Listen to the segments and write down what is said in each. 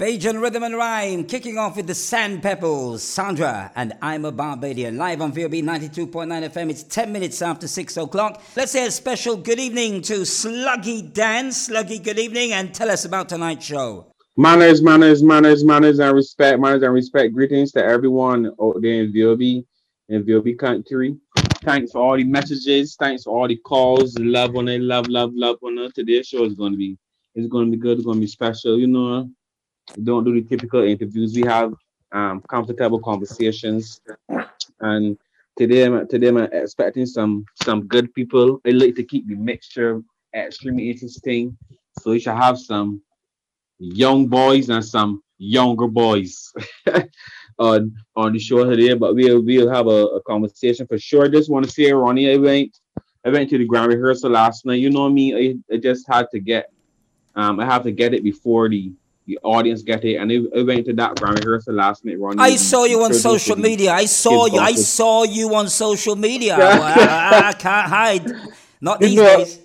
Cajun Rhythm and Rhyme, kicking off with the Sandpepples, Sandra, and I'm a Barbadian. Live on VOB 92.9 FM, it's 10 minutes after 6 o'clock. Let's say a special good evening to Sluggy Dan. Sluggy, good evening, and tell us about tonight's show. Manners, manners and respect. Greetings to everyone out there in VOB and VOB country. Thanks for all the messages. Thanks for all the calls. Love on it. Love on it. Today's show is going to be good. It's going to be special. Don't do the typical interviews. We have comfortable conversations. And today I'm expecting some good people. I like to keep the mixture extremely interesting. So you should have some young boys and some younger boys on the show today. But we'll have a conversation for sure. Just want to say, Ronnie, I went to the grand rehearsal last night. You know me, I just had to get I have to get it before the audience get it. And I went to that grand rehearsal last night, Ronnie. I saw you on Children for social the media. I saw kids you. I gospel. saw you on social media. Well, Yeah. I can't hide. Not you these know days.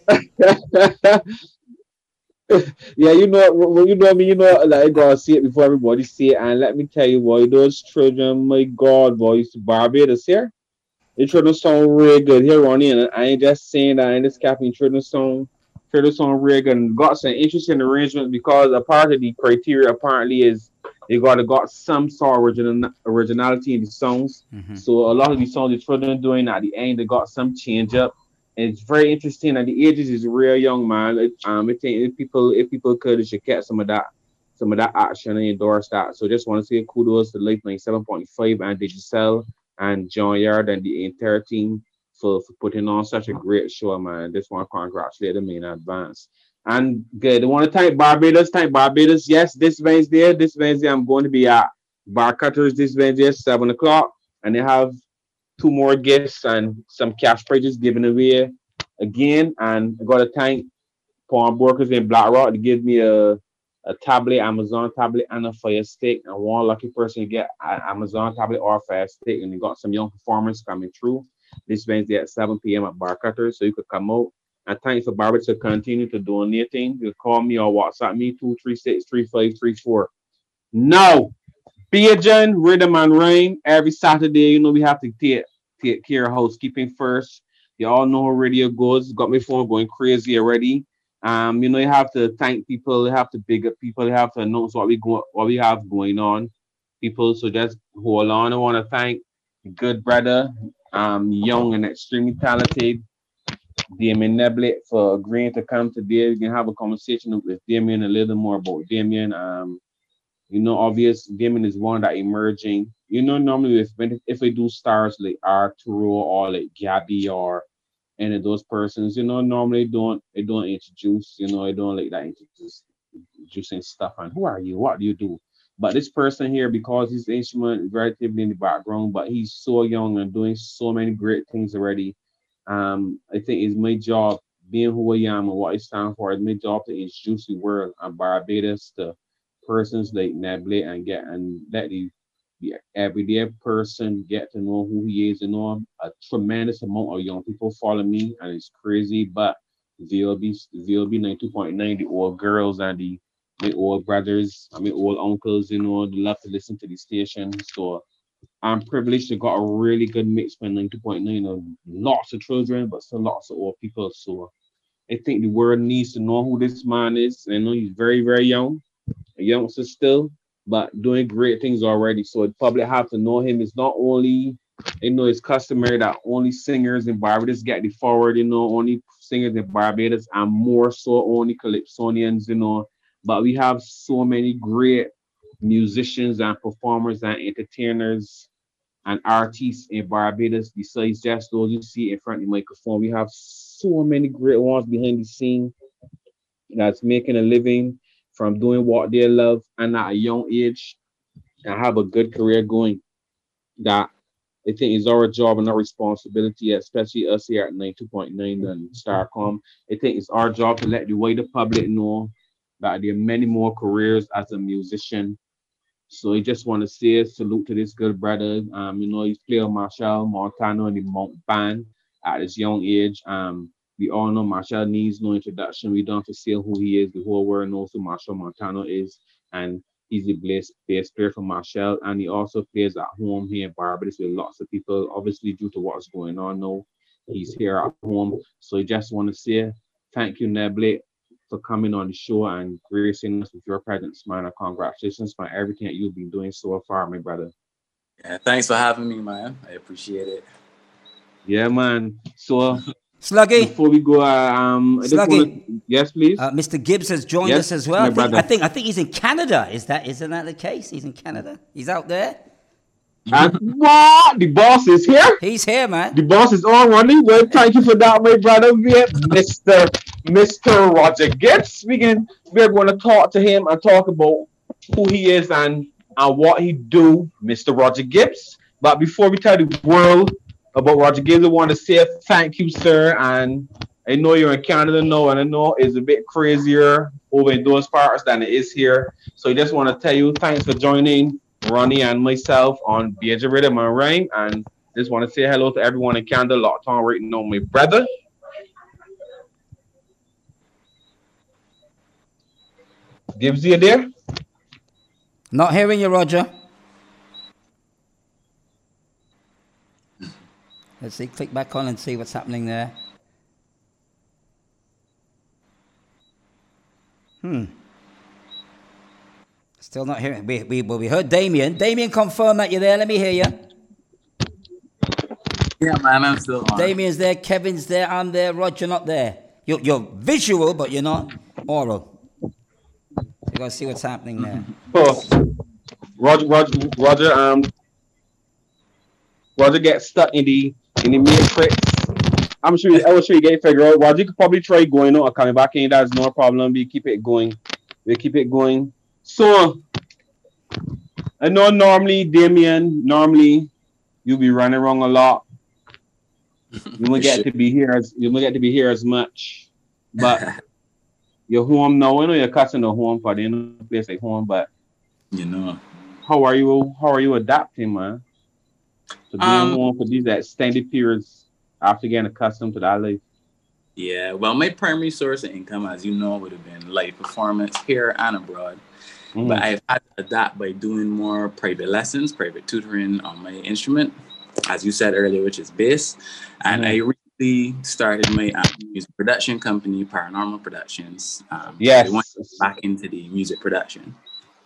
Yeah, you know me, like I gotta see it before everybody see it. And let me tell you, boy, those children, my God, boy, it's Barbados here. The children sound really good here, Ronnie. And I ain't just saying that, I ain't just capping children sound really good. And got some interesting arrangements because a part of the criteria apparently is they got some sort of originality in the songs. So a lot of the songs the children doing at the end, they got some change up. And it's very interesting. And the ages is real young, man. I think if people could, they should get some of that action and endorse that. So just want to say kudos to Late 97.5 and Digicel and John Yard and the entire team for putting on such a great show, man. Just want to congratulate them in advance. And good. I want to thank Barbados. Thank Barbados. Yes, this Wednesday, I'm going to be at Bar Cutters this Wednesday, 7 o'clock. And they have two more gifts and some cash prizes given away again. And I got to thank Pawn Brokers in Black Rock to give me a tablet, Amazon tablet, and a Fire Stick. And one lucky person to get an Amazon tablet or a Fire Stick. And they got some young performers coming through this Wednesday at 7 p.m. at Bar Cutters. So you could come out. And thanks for Barbara to continue to donating. You can call me or WhatsApp me 236-3534. Now, Pigeon, Rhythm and Rain, every Saturday, we have to take care of housekeeping first. You all know how radio goes. Got my phone going crazy already. You have to thank people, you have to big up people, you have to announce what we have going on. People, so just hold on. I want to thank good brother, young and extremely talented Damien Neblet for agreeing to come today. We can have a conversation with Damien a little more about Damien. Obvious Damon is one that emerging. Normally if we do stars like Arturo or like Gabby or any of those persons, normally don't introduce, I don't like that introducing stuff and who are you? What do you do? But this person here, because his instrument is relatively in the background, but he's so young and doing so many great things already. I think it's my job, being who I am and what I stand for, it's my job to introduce the world and Barbados to persons like Neblet and let the everyday person get to know who he is. A tremendous amount of young people follow me, and it's crazy. But VLB 92.9, the old girls and the my old brothers, my old uncles, they love to listen to the station. So I'm privileged to got a really good mix from 92.9 of lots of children, but still lots of old people. So I think the world needs to know who this man is. I know he's very, very young, a youngster still, but doing great things already. So the public have to know him. It's not only, it's customary that only singers in Barbados get the forward, only singers in Barbados and more so only Calypsonians, But we have so many great musicians and performers and entertainers and artists in Barbados besides just those you see in front of the microphone. We have so many great ones behind the scene that's making a living from doing what they love and at a young age and have a good career going. That I think is our job and our responsibility, especially us here at 92.9 and Starcom. I think it's our job to let the wider public know that there are many more careers as a musician. So I just want to say a salute to this good brother. He's playing Marshall Montano in the Mount Band at his young age. We all know Marshall needs no introduction. We don't have to say who he is. The whole world knows who Marshall Montano is. And He's the bass player for Marshall, and he also plays at home here in Barbados with lots of people. Obviously, due to what's going on now, he's here at home. So I just want to say thank you, Nebley, for coming on the show and gracing us with your presence, man. And congratulations for everything that you've been doing so far, my brother. Yeah, thanks for having me, man. I appreciate it. Yeah, man. So Sluggy. before we go, I just want to, yes, please. Mr. Gibbs has joined us as well. I think he's in Canada. Isn't that the case? He's in Canada. He's out there. And what? The boss is here? He's here, man. The boss is on running. Well, thank you for that, my brother. Mr. Roger Gibbs. We're going to talk to him and talk about who he is and what he do, Mr. Roger Gibbs. But before we tell the world about Roger Gibbs, I want to say thank you, sir. And I know you're in Canada now, and I know it's a bit crazier over in those parts than it is here. So I just want to tell you thanks for joining Ronnie and myself on BJ Rhythm and Rhyme, and just want to say hello to everyone in Canada locked on right now, my brother. Gibbs, you there? Not hearing you, Roger. Let's see, click back on and see what's happening there. Still not hearing. We heard Damien. Damien, confirm that you're there. Let me hear you. Yeah, man, I'm still on. Damien's there. Kevin's there. I'm there. Roger, not there. You're visual, but you're not oral. You gotta see what's happening there. Oh, Roger gets stuck in the matrix. I will sure you get it figured out. Roger could probably try going out or coming back in. That's no problem. We keep it going. So I know normally, Damien, you'll be running around a lot. You won't get to be here as much. But you're home now. I know you're cutting the home for the place like home, but how are you adapting, man? To being home for these extended periods after getting accustomed to that life. Yeah, well, my primary source of income, as you know, would have been live performance here and abroad. But I've had to adapt by doing more private lessons, private tutoring on my instrument, as you said earlier, which is bass. And I recently started my music production company, Paranormal Productions. Yes. I went back into the music production.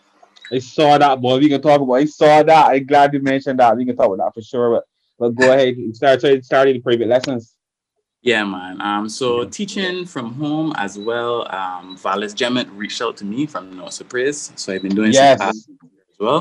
I saw that, boy. We can talk about. I saw that. I'm glad you mentioned that. We can talk about that for sure. But go ahead. Started the private lessons. Yeah, man. So teaching from home as well. Valis Gemmet reached out to me from No Surprise. So I've been doing some classes as well.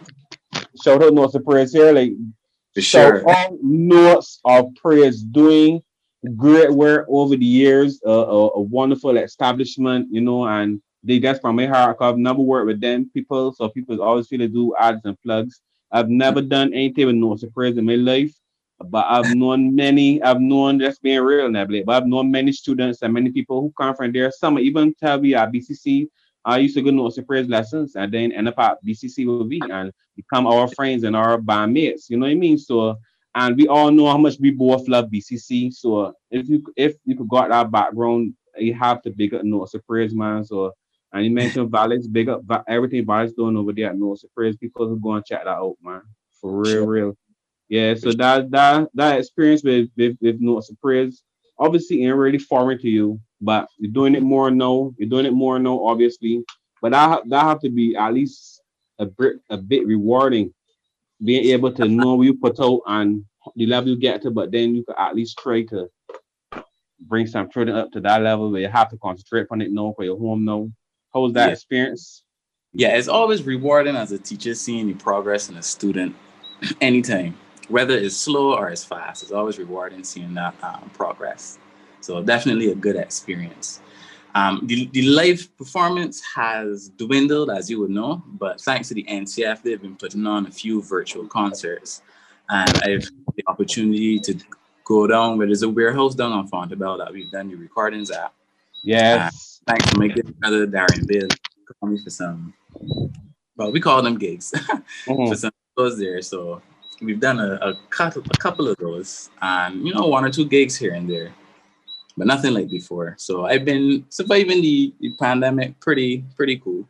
Shout out No Surprise here. Like, for sure. Shout out Notes of Praise doing great work over the years. A wonderful establishment, and that's from my heart. I've never worked with them people. So people always feel to do ads and plugs. I've never done anything with No Surprise in my life. But I've known, just being real, Nebly, but I've known many students and many people who come from there. Some even tell me at BCC, I used to go No Surprise lessons and then end up at BCC with me and become our friends and our bandmates. You know what I mean? So, and we all know how much we both love BCC. So if you could got that background, you have to big up No Surprise, man. So, and you mentioned Valis, big up everything Valis doing over there at No Surprise. People who go and check that out, man. For real, real. Yeah, so that experience with No Surprise obviously ain't really foreign to you, but you're doing it more now. Obviously. But that have to be at least a bit rewarding, being able to know what you put out and the level you get to, but then you could at least try to bring some children up to that level where you have to concentrate on it now for your home now. How was that experience? Yeah, it's always rewarding as a teacher seeing the progress in a student anytime. Whether it's slow or it's fast, it's always rewarding seeing that progress. So definitely a good experience. The live performance has dwindled, as you would know, but thanks to the NCF, they've been putting on a few virtual concerts. And I've had the opportunity to go down where there's a warehouse down on Fontebelle that we've done the recordings at. Yes. Thanks to my good brother, Darren Bill, called me for some, well, we call them gigs, for some shows there. So we've done a couple of those and, one or two gigs here and there, but nothing like before. So I've been surviving the pandemic pretty cool.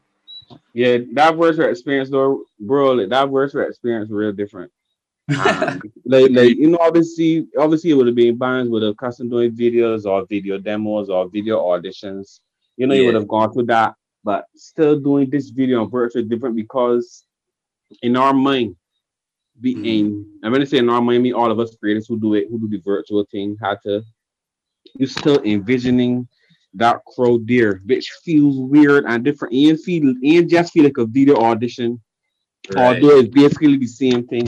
Yeah, that virtual experience though, bro, like, that virtual experience real different. Like obviously it would have been bands would have custom doing videos or video demos or video auditions. You would Yeah. have gone through that, but still doing this video on virtual is different because in our mind, Mhm. I'm gonna say in our mind, I mean all of us creators who do the virtual thing, had to you still envisioning that crowd there, which feels weird and different. And just feel like a video audition, Right. although it's basically the same thing.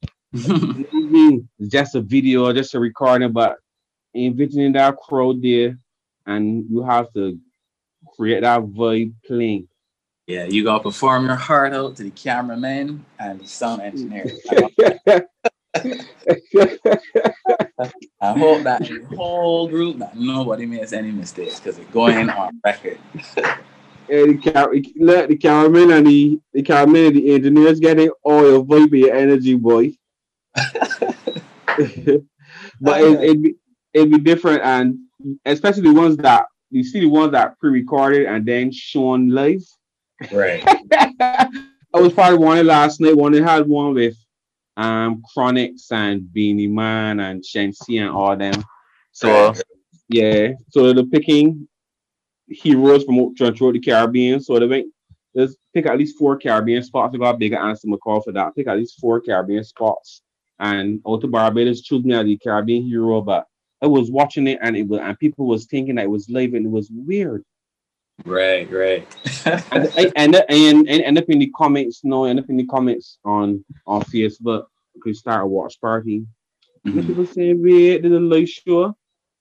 It's just a video, just a recording, but envisioning that crowd there, and you have to create that vibe playing. Yeah, you gotta perform your heart out to the cameraman and the sound engineer. And I hope that in the whole group that nobody makes any mistakes because it's going on record. And the cameraman and the cameraman and the engineers getting all your vibe and your energy, boy. But it'd be different, and especially the ones that you see the ones that pre-recorded and then shown live. Right. I was probably one last night. One they had one with Chronix and Beanie Man and Shensi and all them. So Right. yeah, so they're picking heroes from throughout the Caribbean. So they went let's pick at least 4 Caribbean spots. I got a bigger answer McCall for that. Pick at least 4 Caribbean spots. And out of Barbados choose me as the Caribbean hero, but I was watching it and people was thinking that it was live and it was weird. Right. Right. And I end up in the comments, no, end up in the comments on Facebook. We start a watch party. And Mhm. people saying we did a live show.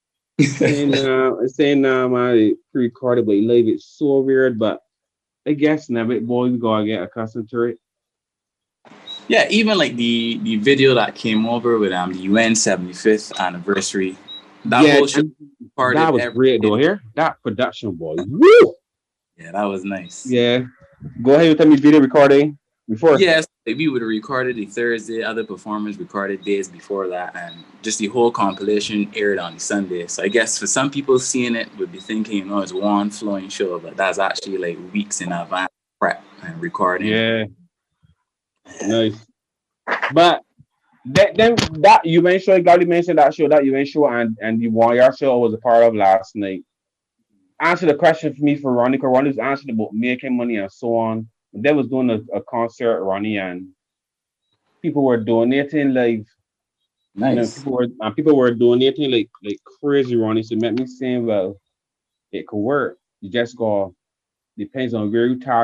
Saying my pre-recorded but live it's so weird, but I guess never boys gotta get accustomed to it. Yeah, even like the video that came over with the UN 75th anniversary, that Yeah, whole show and that parted was great though. everything. Here, that production boy. Woo! Yeah, that was nice. Yeah. Go ahead and tell me video recording before. Yes, like we would have recorded the Thursday, other performers recorded days before that, and just the whole compilation aired on the Sunday. So I guess for some people seeing it would be thinking, it's one flowing show, but that's actually like weeks in advance prep and recording. Yeah, nice. But then that you mentioned, Gally mentioned that show that you mentioned and the Warrior show was a part of last night. Answer the question for me for Ronnie, because Ronnie was answering about making money and so on. They was doing a concert, Ronnie, and people were donating like Nice. people were donating like crazy, Ronnie. So it made me saying, well, it could work. You just go depends on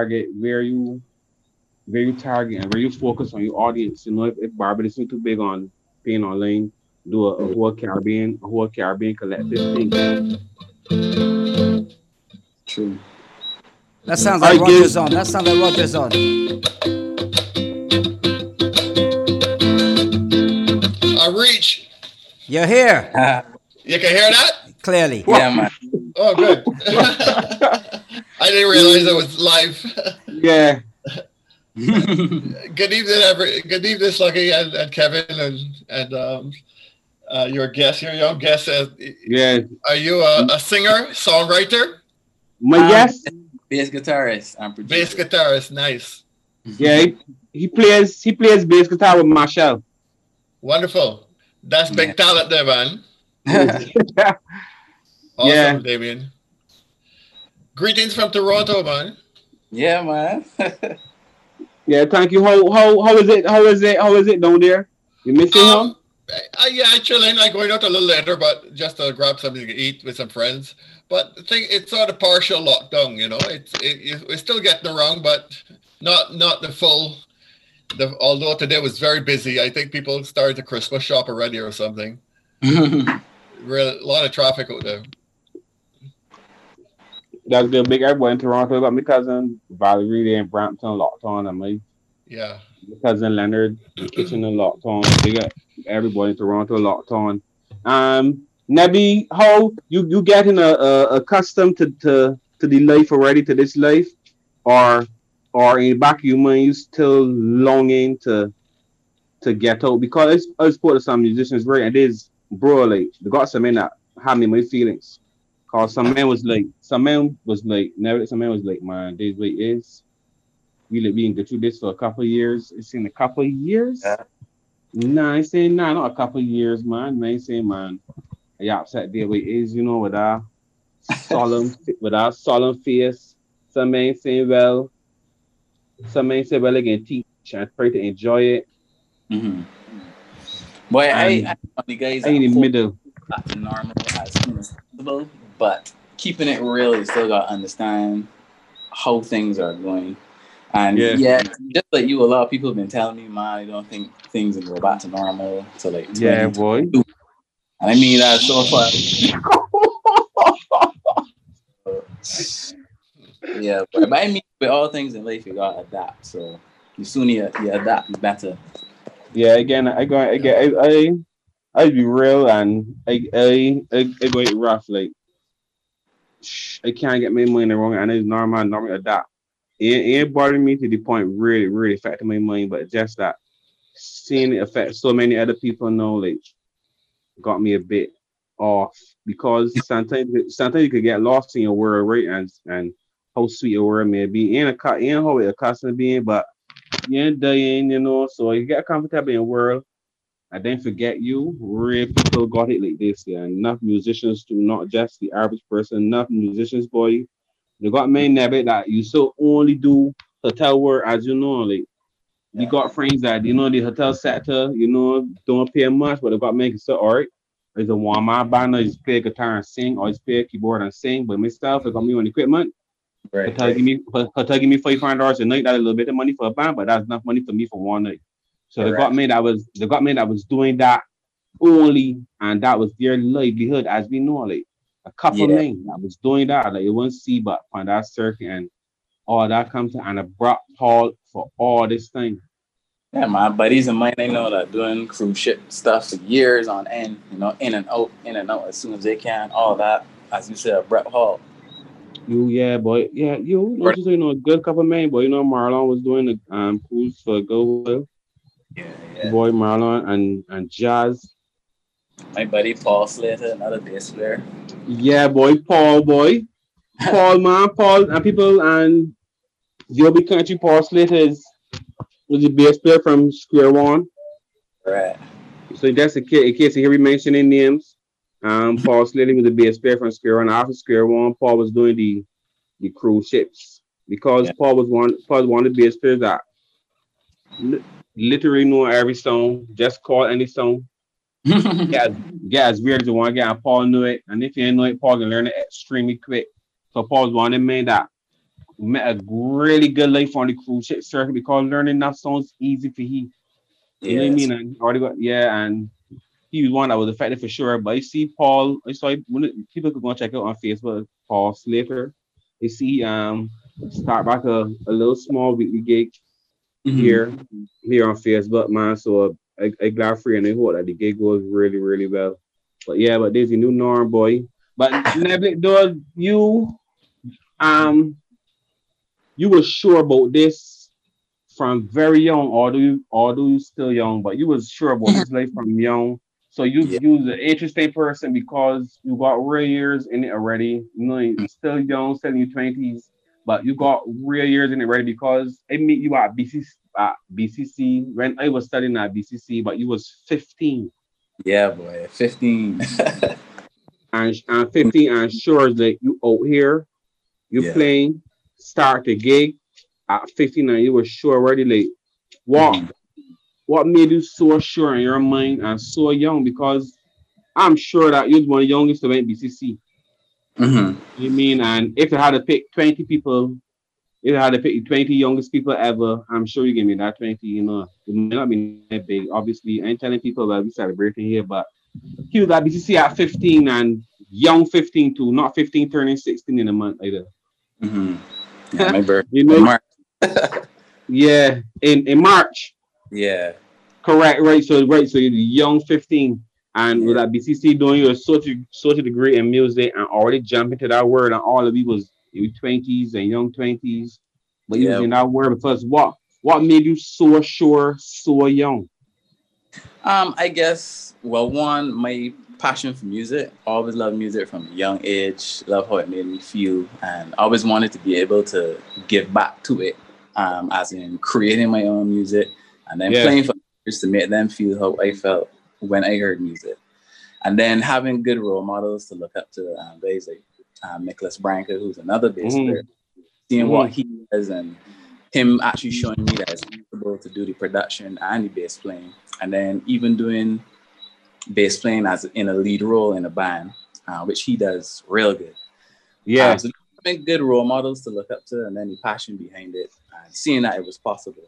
where you target and where you focus on your audience. If Barbados is too big on being online, do a whole Caribbean collective thing. True. That sounds I like give Roger's on. That sounds like Roger's on. I reach. You're here, You can hear that? clearly. Yeah, man. Oh, good. I didn't realize it was live. Yeah. Good evening, Good evening, Sluggy and Kevin and your guest, your young guest. Yeah. Are you a singer, songwriter, My guess, Bass guitarist and producer. bass guitarist? Nice, yeah, he plays bass guitar with Marshall. wonderful. That's big talent there, man. Awesome, Yeah. Damien. Greetings from Toronto, man. Yeah, man. Yeah, thank you. How is it? How is it down there? You missing home? Yeah, I chilling. I'm going out a little later, but just to grab something to eat with some friends. But I think it's sort of partial lockdown. We're still getting around, but not the full. Although today was very busy, I think people started to Christmas shop already or something. A lot of traffic out there. That's good. Big everybody in Toronto. Got my cousin Valerie there in Brampton locked on, and my Yeah. cousin Leonard Kitchen and locked on. They got everybody in Toronto locked on. Nebby, how you getting accustomed to the life already, to this life, or in the back of your mind you still longing to get out? Because I spoke to some musicians, right? And there's bro, like they got some men that had me in my feelings. Cause some man was like, man, this way is. We been go through this for a couple of years. It's in a couple of years. Yeah. Nah, I ain't saying nah, not a couple of years, man. I ain't saying man. I upset there with is, with our solemn face. Some ain't saying well, some ain't say well again teach and try to enjoy it. Mm-hmm. Boy, I And want the guys I ain't that in the hope middle. back to normal as soon as possible, but keeping it real, you still got to understand how things are going. And Yeah. yeah, just like you, a lot of people have been telling me, man, I don't think things will go back to normal to like Yeah, boy. 2022. And I mean that so far. Yeah, but I mean, with all things in life, you gotta adapt. So the sooner you adapt, the better. Yeah, again, I be real and I go it rough. Like I can't get my mind wrong and it's normal adapt. It bothering me to the point really affecting my mind, but just that seeing it affect so many other people now, like got me a bit off because sometimes you could get lost in your world, right? And how sweet your world may be, and how it accustomed being, but you ain't dying, So you get comfortable in your world, and then forget you. Real people got it like this, yeah. Enough musicians to not just the average person. Enough musicians, boy. They got main habit that you still only do hotel work, as you know, like. We Yeah. got friends that the hotel sector, don't pay much, but they got make it so alright. There's a one man band that just play guitar and sing, or just play keyboard and sing. But myself, I got me on equipment. Right, Hotel right. give me $500 a night. That's a little bit of money for a band, but that's enough money for me for one night. So Correct. they got me that was doing that only, and that was their livelihood, as we know, like a couple Yeah. men that was doing that, like it wasn't see but on that circuit and all that comes to an abrupt halt for all this thing. Yeah, my buddies of mine, they know that doing cruise ship stuff for years on end, in and out as soon as they can, all that. As you said, Brett Hall. You yeah, boy. Yeah, don't you say a good couple man, boy. Marlon was doing the cruise for Go Yeah, yeah. boy Marlon and Jazz. My buddy Paul Slater, another bass player. Yeah, boy. Paul man, Paul and people and Joby Country Paul Slater was the bass player from Square One. Right. So that's in case you hear me mentioning names. Paul Slater was the bass player from Square One. After Square One, Paul was doing the cruise ships because Yeah. Paul was one of the bass players that li- literally know every song. Just call any song. Get as, get as weird as you want to get, and Paul knew it. And if you didn't know it, Paul can learn it extremely quick. So Paul's one of the men that met a really good life on the cruise ship circuit because learning that songs easy for he. You know what I Yes. mean? And he already got and he was one that was effective for sure. But you see Paul, I saw people could go and check out on Facebook, Paul Slater. You see start back a little small weekly gig Hmm. here on Facebook, man. So I glad for you and I hope that the gig goes really well. But yeah, but there's a new norm, boy. But Neblet, though, um you were sure about this from very young, although you still young, but you was sure about this life from young. So Yeah. you was an interesting person because you got real years in it already. You still young, still in your 20s, but you got real years in it already because I meet you at BCC when I was studying at BCC, but you was 15 Yeah, boy. 15. and 15 and sure that you out here, you Yeah. playing, start the gig at 15 and you were sure already like what Hmm. what made you so sure in your mind and so young? Because I'm sure that you're one of the youngest to went BCC. Hmm. You mean, and if you had to pick 20 people, if you had to pick the 20 youngest people ever, I'm sure you give me that 20, It may not be that big. Obviously, I ain't telling people that we celebrating here, but he was at BCC at 15 and young 15 too, not 15 turning 16 in a month either. Hmm. Yeah, my birthday you in know, March. yeah, in March. Yeah. Correct, right. So you're young 15, and with Yeah. that BCC doing your social degree in music, and already jump into that word, and all of you was your 20s and young 20s, but you was Yeah. in that word because what made you so sure so young? I guess, well, one, my passion for music. Always loved music from a young age. Love how it made me feel, and always wanted to be able to give back to it. as in creating my own music and then playing for others to make them feel how I felt when I heard music. And then having good role models to look up to, guys like Nicholas Branca, who's another bass player, seeing what he does and him actually showing me that it's possible to do the production and the bass playing, and then even doing bass playing as in a lead role in a band, which he does real good. Yeah. So having good role models to look up to, and then the passion behind it, and seeing that it was possible.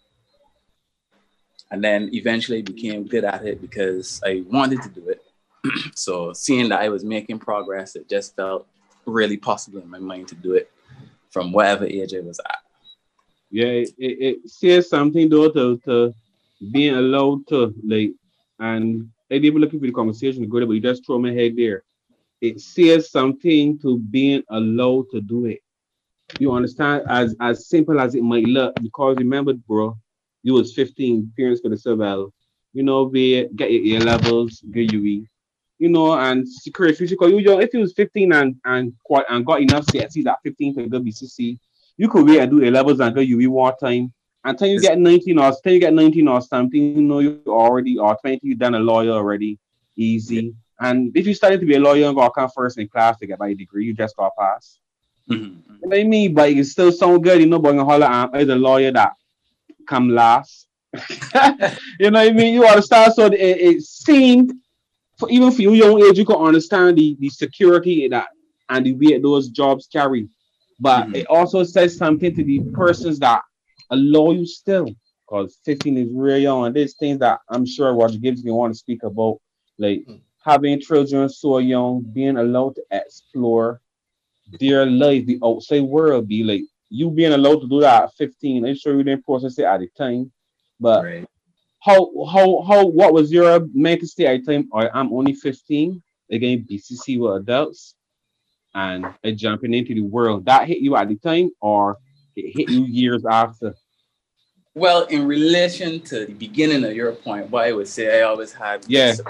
And then eventually became good at it because I wanted to do it. So seeing that I was making progress, it just felt really possible in my mind to do it from whatever age I was at. Yeah, it says something though to being allowed to like, and I didn't even looking for the conversation to go there, but you just throw my head there. It says something to being allowed to do it. You understand? As simple as it might look, because remember, bro, you was 15, parents could have said, well, you know, get your A levels, get UE, you know, and secure future. Because you young, if you was 15 and got enough CSCs at 15 to go BCC, you could wait and do A levels and go UE one time. Until you get 19 or something, you know, you already or 20, you done a lawyer already, easy. And if you started to be a lawyer and got come first in class to get my degree, you just got pass. Mm-hmm. You know what I mean? But it still sound good, you know, but as a lawyer that come last. You know what I mean? You understand? So it seemed, even for you young age, you can understand the security that and the way those jobs carry. But it also says something to the persons that allow you still, because 15 is real young, and there's things that I'm sure Roger Gibbs can want to speak about, like having children so young, being allowed to explore their life, the outside world, be like you being allowed to do that at 15. I'm sure you didn't process it at the time, but how what was your mental state at the time? Or I'm only 15, again BCC with adults, and jumping into the world that hit you at the time, or it hit you years after? Well, in relation to the beginning of your point, what I would say, I always had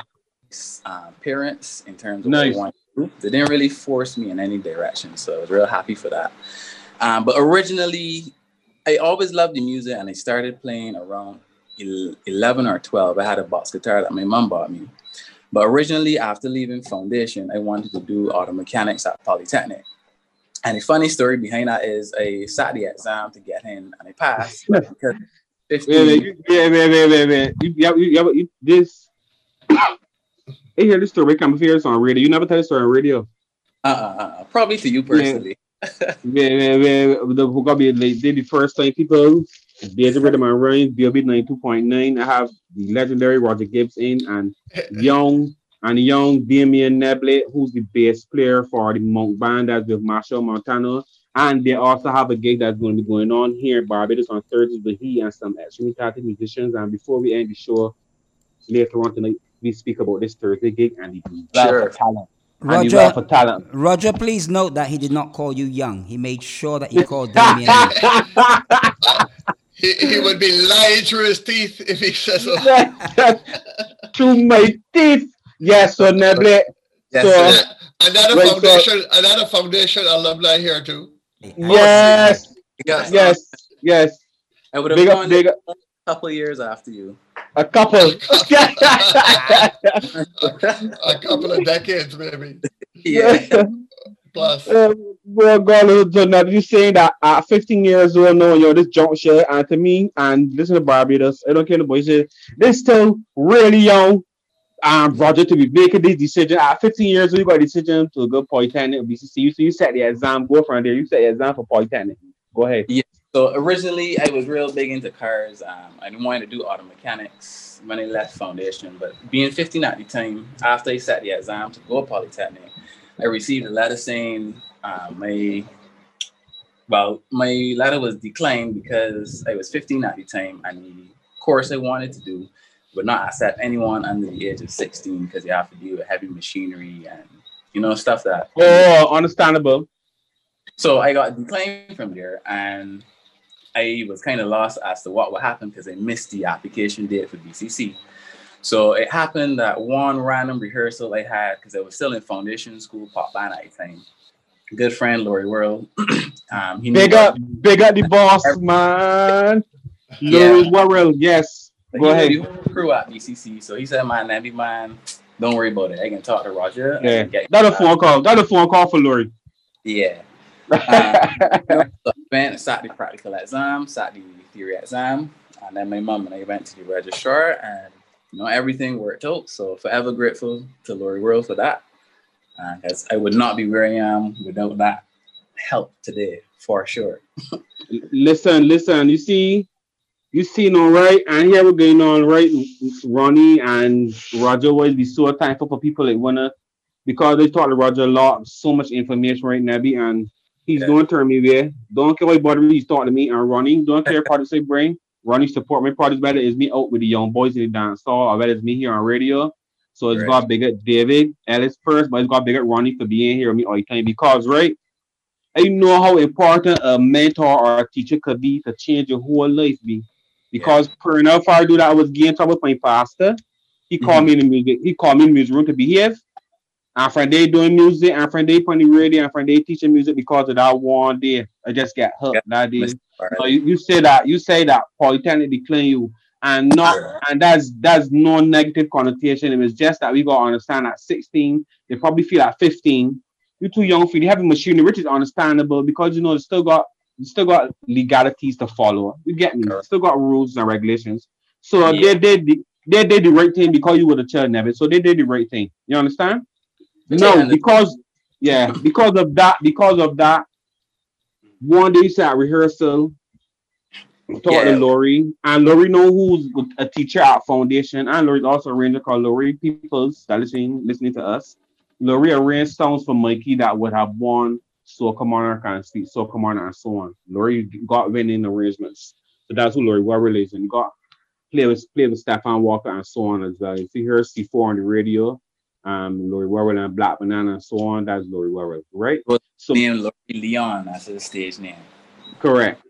parents in terms of what I wanted to do. They didn't really force me in any direction, so I was real happy for that. But originally, I always loved the music, and I started playing around 11 or 12. I had a box guitar that my mom bought me. But originally, after leaving foundation, I wanted to do auto mechanics at Polytechnic. And the funny story behind that is I sat the exam to get in, and I passed. Because 15. Wait. You this. I hear this story come here on radio. You never tell this story on radio. Probably to you personally. We're gonna be like the first time people. There's a rhythm and rhymes, BOB 92.9. I have the legendary Roger Gibbs in and young Damian Neblett, who's the bass player for the Monk Band that's with Marshall Montano. And they also have a gig that's going to be going on here in Barbados on Thursdays with he and some extremely talented musicians. And before we end the show later on tonight, we speak about this Thursday gig and the love for talent. Roger, please note that he did not call you young. He made sure that he called Damian. He would be lying through his teeth if he says so. Through my teeth. Yes, so Neblett. Yes, so, another foundation alumni here too. Yes. I would have gone a couple of years after you. A couple of decades, maybe. Yeah. Plus. Well, God, so now you're saying that at 15 years old, no, you're this juncture, and to me, and listen to Barbados, I don't care the boys say they're still really young. Roger, to be making this decision at 15 years old, you got a decision to go Polytechnic or BCC. So you set the exam, go from there. You set the exam for Polytechnic. Go ahead. Yeah. So originally, I was real big into cars. I didn't want to do auto mechanics when I left foundation. But being 15 at the time, after I set the exam to go Polytechnic, I received a letter saying my letter was declined because I was 15 at the time, and the course I wanted to do would not accept anyone under the age of 16 because you have to deal with heavy machinery and stuff that. Oh, understandable. So I got declined from there, and I was kind of lost as to what would happen because I missed the application date for BCC. So it happened that one random rehearsal I had, because I was still in foundation school pop band at the time, good friend Laurie World. Big up the boss, man. Laurie World, yes. Go ahead. The whole crew at BCC. So he said, man, Nabby, man, don't worry about it. I can talk to Roger. Yeah, that's a phone call. That's a phone call for Laurie. Yeah. So went, sat the practical exam, sat the theory exam, and then my mom and I went to the registrar, and everything worked out. So forever grateful to Laurie World for that, because I would not be where I am without that help today, for sure. Listen. You see, no, right? And here we're going on, right? Ronnie and Roger always be so thankful for people that wanna, because they talk to Roger a lot, so much information right now, and he's going to turn me there. Don't care what body he's talking to me and Ronnie. Don't care part of say brain. Ronnie support my part is better is me out with the young boys in the dance hall, or better is me here on radio. So it's got big at David Ellis first, but it's got big at Ronnie for being here with me all the time, because right, I know how important a mentor or a teacher could be to change your whole life, because per enough I do that, I was getting trouble with my pastor. He called me in the music. He called me in the music room to behave. And from they doing music, and from they playing the radio, and from they teaching music, because of that one day, I just got hurt that day. So you say that Polytechnic decline you, and that's no negative connotation. It was just that we gotta understand at 16, they probably feel at 15, you're too young for you. They have a machinery, which is understandable, because they still got legalities to follow. You get me? Still got rules and regulations. So they did the right thing, because you were the child, Neville. So they did the right thing. You understand? No, because of that, one day at rehearsal, talk to Laurie, and Laurie know who's a teacher at Foundation, and Laurie's also a ranger called Laurie Peoples that listening to us. Laurie arranged songs for Mikey that would have won Soca Monarch and Sweet Soca Monarch and so on. Laurie got winning arrangements. So that's who Laurie World is, and got play with Stefan Walker and so on as well. If you hear C4 on the radio, Laurie World and Black Banana and so on, that's Laurie World, right? So name Laurie Leon, that's his stage name. Correct.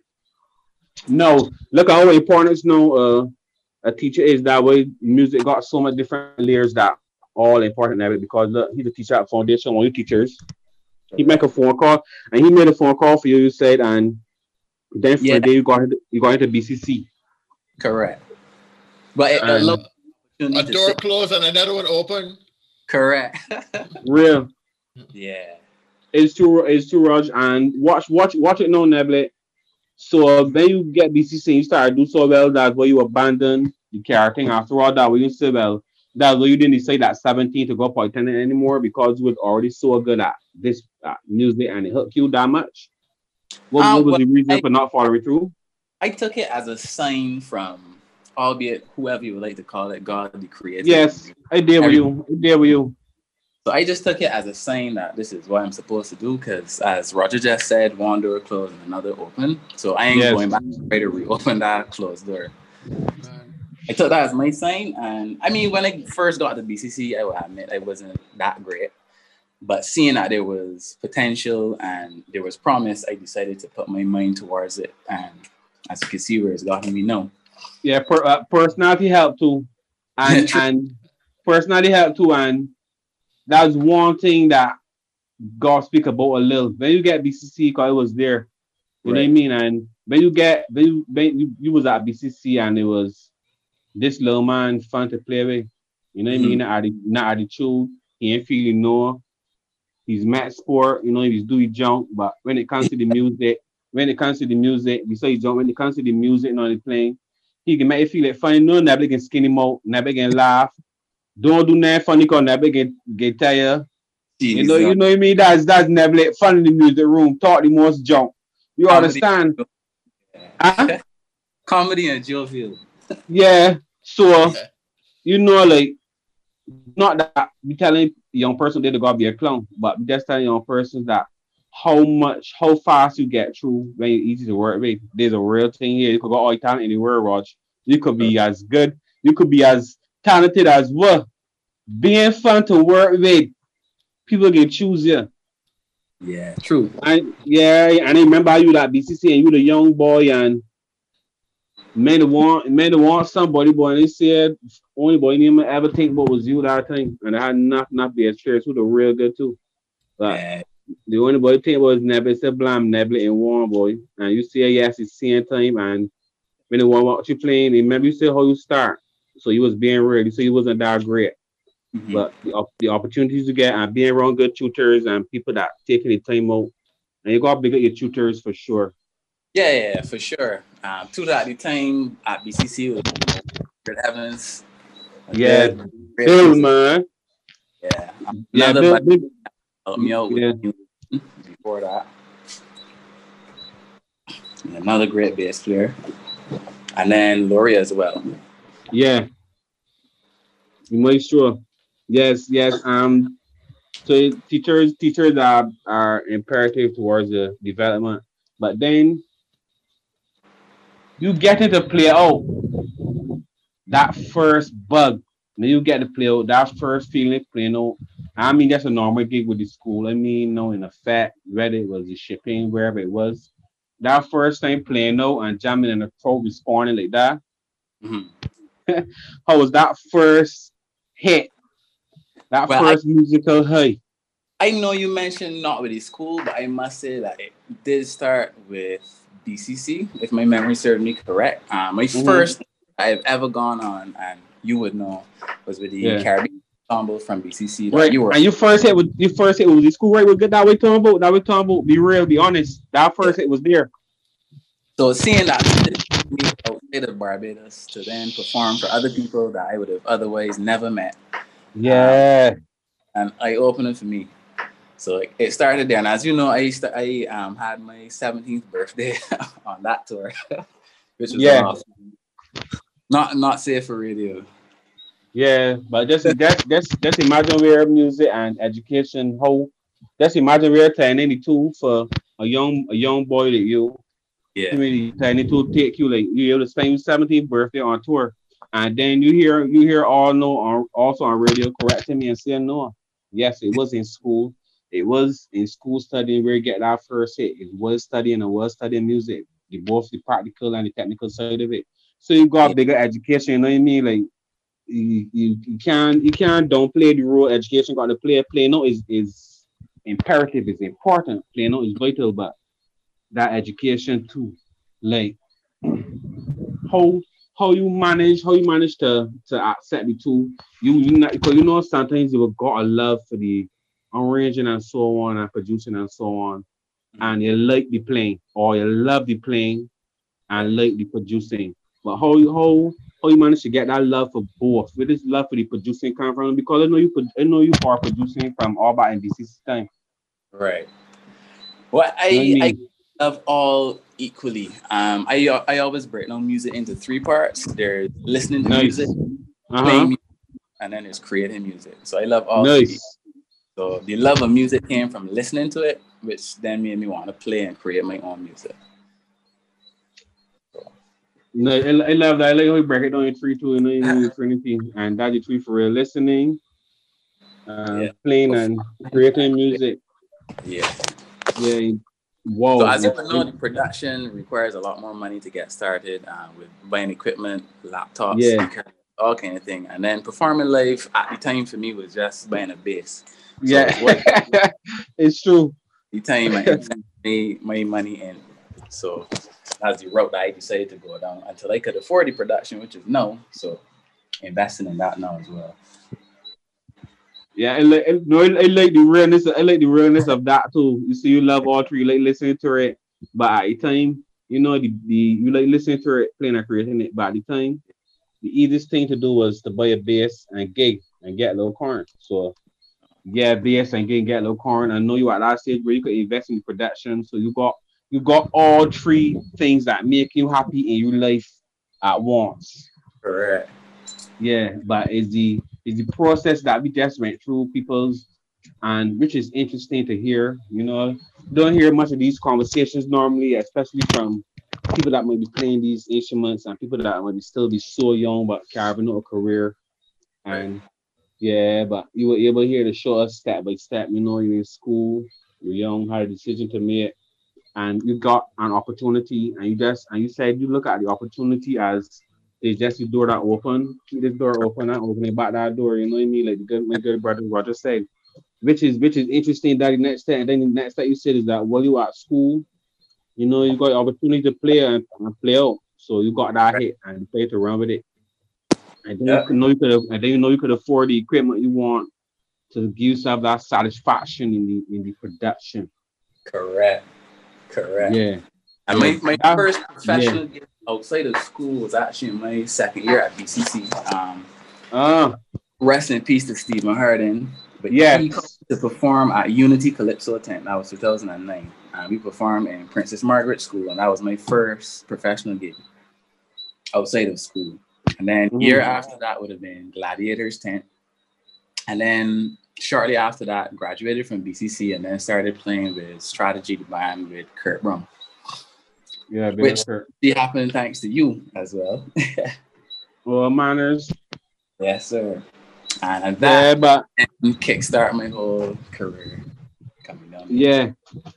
No, look how important it's a teacher is that way. Music got so much different layers that all important of it, because look, he's a teacher at Foundation, one of you teachers. He make a phone call, and he made a phone call for you, you said, and then for the day you got into BCC. Correct. But a door closed and another one open. Correct. Real. Yeah. It's too Raj, and watch it now, Neblet. So when you get BCC, you start to do so well that where you abandon the character after all that, when you say well, that's why you didn't decide at 17 to go Polytechnic anymore, because you was already so good at this music and it hooked you that much. What was the reason for not following through? I took it as a sign from, albeit whoever you would like to call it, God the Creator. Yes, I did with you. So I just took it as a sign that this is what I'm supposed to do, because as Roger just said, one door closed and another open. So I ain't going back to try to reopen that closed door. I took that as my sign, and I mean, when I first got to BCC, I will admit I wasn't that great, but seeing that there was potential and there was promise, I decided to put my mind towards it, and as you can see, where it's gotten me now. Yeah, personality helped too, and personality helped too, and that's one thing that God speak about a little. When you get BCC, because I was there, you know what I mean, and when you was at BCC and it was this little man fun to play with, you know what I mean? Not attitude. He ain't feeling no. He's mad sport, he's doing junk. But when it comes to the music, we say junk. When it comes to the music, he's playing. He can make you feel like funny. No, never can skin him out. Never can laugh. Don't do nothing funny because never get tired. You know what I mean? That's never like fun in the music room. Talk the most junk. You understand? Comedy and jovial. Yeah, so like, not that we telling young person they gotta be a clown, but we just telling young person that how fast you get through when it's easy to work with. There's a real thing here. You could go all the talent in the world, Raj. You could be as good, you could be as talented as well. Being fun to work with, people can choose you. Yeah, true. And I remember you at BCC and you the young boy and men want somebody, boy, and they said only boy you ever think about was you that time, and I had not be as serious with the real good too. But The only boy thing was never said blam, never and warm boy. And you say yes, it's same time. And when the one what you playing, remember you said how you start. So you was being ready. So you wasn't that great. Hmm. But the opportunities you get and being around good tutors and people that taking the time out, and you got bigger your tutors for sure. Yeah, yeah, yeah, for sure. Tutor at the time at BCC was Richard Evans, a Yeah, good, great Bill music. man. Yeah, Yeah, another Bill, buddy Bill helped me out with yeah, music before that. And another great bass player, and then Laurie as well. yeah. You make sure. Yes, yes. So teachers are imperative towards the development, but then you get it to play out that first bug. Then you get to play out that first feeling playing out. I mean, that's a normal gig with the school. I mean, no, in effect, whether it was the shipping, wherever it was, that first time playing out and jamming in the crowd responding like that. Hmm. How was that first hit? That Well, first musical high? I know you mentioned not with the school, but I must say that it did start with BCC, if my memory serves me correct. My Mm-hmm. first I've ever gone on, and you would know, was with the Yeah. Caribbean Ensemble from BCC that Right. you were. And your first hit was the school right with good that way talking about. That way talking about. Be real, be honest. That Yeah. first hit was there. So seeing that me outside of Barbados to then perform for other people that I would have otherwise never met, um, Yeah. and eye opening for me. So it started there, and as you know, I had my 17th birthday on that tour, which was Yeah. not safe for radio. Yeah. But just imagine where music and education how just imagine where turning the two for a young boy like you. Yeah, Really turning to take you like you able to spend your 17th birthday on tour. And then you hear all no on also on radio correcting me and saying no. Yes, it was in school. It was in school studying where you get that first hit. It was studying and was studying music, both the practical and the technical side of it. So you got yeah, bigger education, you know what I mean? Like you can't don't play the role education got to play no is imperative, is important. Play no is vital, but that education too. Like how how you manage to accept the two. You not because sometimes you got a love for the arranging and so on and producing and so on, mhm, and you like the playing or you love the playing and like the producing. But how you manage to get that love for both? Where does love for the producing come from? Because I know you are producing from all back in DC time. right. Well, You know what I I mean? love all equally. I always break down music into three parts. There's listening to music, Nice. Uh playing huh. music, and then there's creating music. So I love all three. Nice. So the love of music came from listening to it, which then made me want to play and create my own music. So, No, I love that. I like how you break it down in three, two, and then you Trinity, and that you three for real listening, yeah. playing and creating music. Yeah. Yeah, So wow. as you know, the production requires a lot more money to get started with buying equipment, laptops, Yeah, speakers, all kind of thing. And then performing live at the time for me was just buying a bass. So yeah, it's what it's true. the time I invest my money in. So that's the route that I decided to go down until I could afford the production, which is no. So investing in that now as well. Yeah, no, I like the realness. I like the realness of that too. You see, you love all three, you like listening to it, but at the time, the you like listening to it, playing and creating it. But at the time, the easiest thing to do was to buy a bass and gig and get a little corn. So yeah, bass and get a little corn. I know you at that stage where you could invest in production. So you got all three things that make you happy in your life at once. Correct. Yeah, but it's the process that we just went through people's, and which is interesting to hear. Don't hear much of these conversations normally, especially from people that might be playing these instruments and people that might still be so young but carving out a career. Right. And yeah, but you were able here to show us step by step. You're in school, you're young, had a decision to make, and you got an opportunity, and you said you look at the opportunity as it's just the door that open, keep this door open and open it back that door. You know what I mean? Like my good brother Roger said. which is interesting that the next thing, and then the next thing you said is that while you at school, you got the opportunity to play and play out. So you got that hit and you played around with it. And then Yeah, you could afford the equipment you want to give yourself that satisfaction in the production. correct, correct. Yeah. And Yeah. my That, first yeah. professional gig outside of school was actually in my second year at BCC. Ah, Rest in peace to Stephen Hardin. But he called yes. to perform at Unity Calypso tent. That was 2009. And we performed in Princess Margaret School, and that was my first professional gig outside of school. And then year Mhm. after that would have been Gladiators tent. And then shortly after that, graduated from BCC and then started playing with Strategy, the band with Kurt Brum, Yeah, big which up Kurt. happened thanks to you as well. Well, manners. Yes, sir. And Yeah, that but kickstart my whole career coming down here. yeah,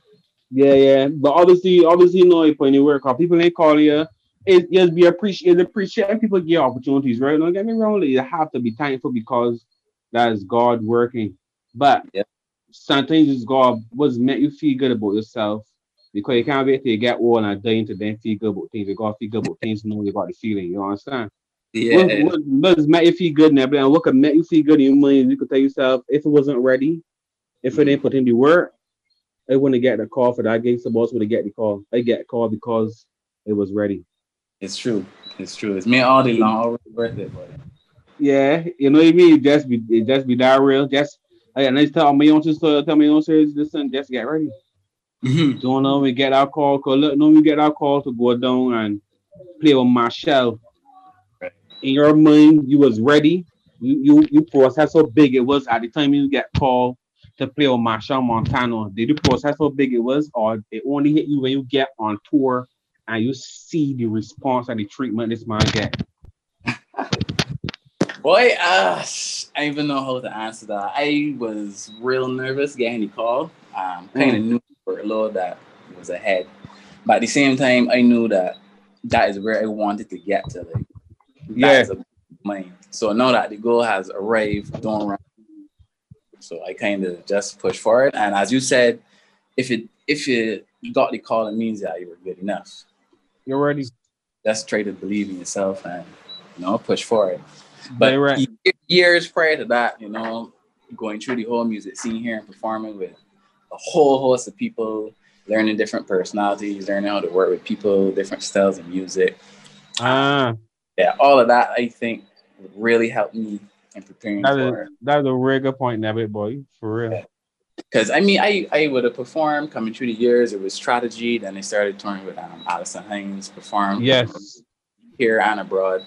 yeah. But obviously, if when you work hard, people ain't call you. It's appreciating people get opportunities, right? Don't get me wrong, like, you have to be thankful because that is God working. But Yeah, sometimes it's God what's meant you feel good about yourself because you can't wait till you get old and dying to then feel good about things. You gotta feel good about things, know you got the feeling. You understand? yeah, What does make you feel good now? And what can make you feel good in your mind? You could tell yourself if it wasn't ready, if it mhm. didn't put in the work, I wouldn't get the call for that. Gangster boss would have get the call. I get the call because it was ready. It's true. It's true. It's me all day long, always worth it, buddy. Yeah, you know what I mean. It just be that real. Just and I tell me on to tell me on serious. Listen, just get ready. Mhm. Don't know we get our call. Cause look, no, we get our call to go down and play with Marshall. Right. In your mind, you was ready. You process how big it was at the time you get called to play with Marshall Montano. Did you process how big it was, or it only hit you when you get on tour and you see the response and the treatment this man get? Boy, I don't even know how to answer that. I was real nervous getting the call. Kind of Mm, knew for a little that it was ahead, but at the same time, I knew that that is where I wanted to get to. Like that yeah, is a mine. So now that the goal has arrived, don't run. So I kind of just push forward. And as you said, if you got the call, it means that you were good enough. you're ready. Just try to believe in yourself and push forward. But Direct. years prior to that, going through the whole music scene here and performing with a whole host of people, learning different personalities, learning how to work with people, different styles of music. Um, Ah, yeah, all of that I think would really help me in preparing that is for. that's a real good point, Nabbit boy, for real. Because I mean, I would have performed coming through the years. It was Strategy. Then I started touring with Alison Haynes, performed Yes, here and abroad.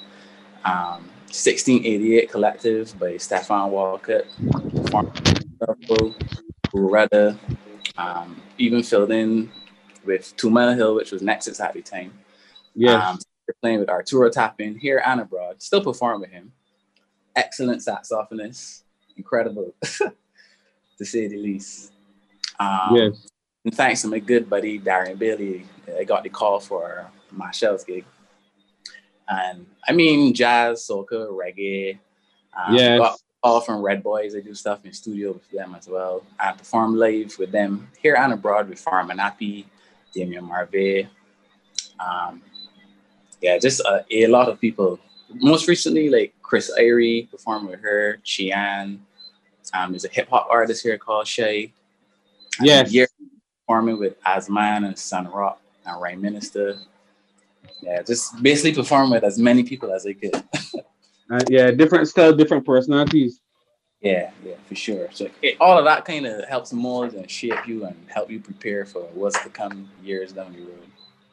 1688 Collective by Stefan Walcott, performed with Loretta, even filled in with Two Mile Hill, which was Nexus at the time. yes, Playing with Arturo Tapin here and abroad, still perform with him. Excellent saxophonist, incredible to say the least. yes. And thanks to my good buddy Darian Bailey, I got the call for Marshall's gig. And I mean, jazz, soca, reggae. Got Yes. a call from Red Boys. I do stuff in studio with them as well. I perform live with them here and abroad with Farman Appi, Damien Marve. Um, yeah, just a lot of people. Most recently, like Chris Irie, performed with her. Chian. There's a hip hop artist here called Shay. Yes. Year performing with Asman and Sun Rock and Rain Minister. Yeah, just basically perform with as many people as I could. Yeah, different style, different personalities. Yeah, for sure. So all of that kind of helps mold and shape you and help you prepare for what's to come years down the road.